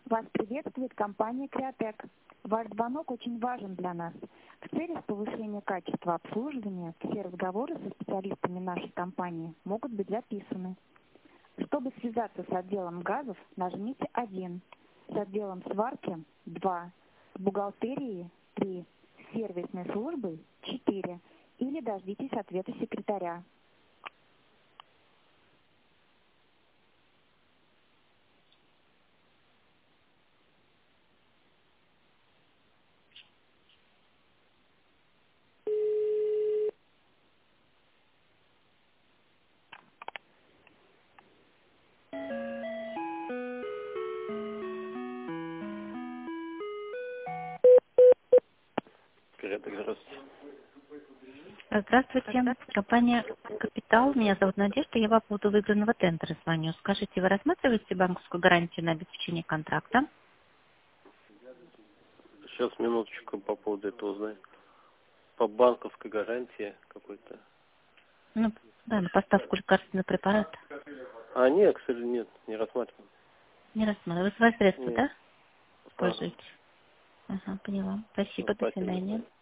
Вас приветствует компания «Креотек». Ваш звонок очень важен для нас. В целях повышения качества обслуживания все разговоры со специалистами нашей компании могут быть записаны. Чтобы связаться с отделом газов, нажмите 1, с отделом сварки 2, с бухгалтерией 3, с сервисной службой 4 или дождитесь ответа секретаря. Здравствуйте. Здравствуйте. Компания «Капитал». Меня зовут Надежда. Я по поводу выигранного тендера звоню. Скажите, вы рассматриваете банковскую гарантию на обеспечение контракта? Сейчас минуточку по поводу этого узнаю. По банковской гарантии какой-то. Ну, да, на поставку лекарственного препарата. Нет, к сожалению, нет, не рассматриваем. Не рассматриваю. Вы свои средства, Нет. да? Используете? Ага, поняла. Спасибо, до Спасибо. свидания.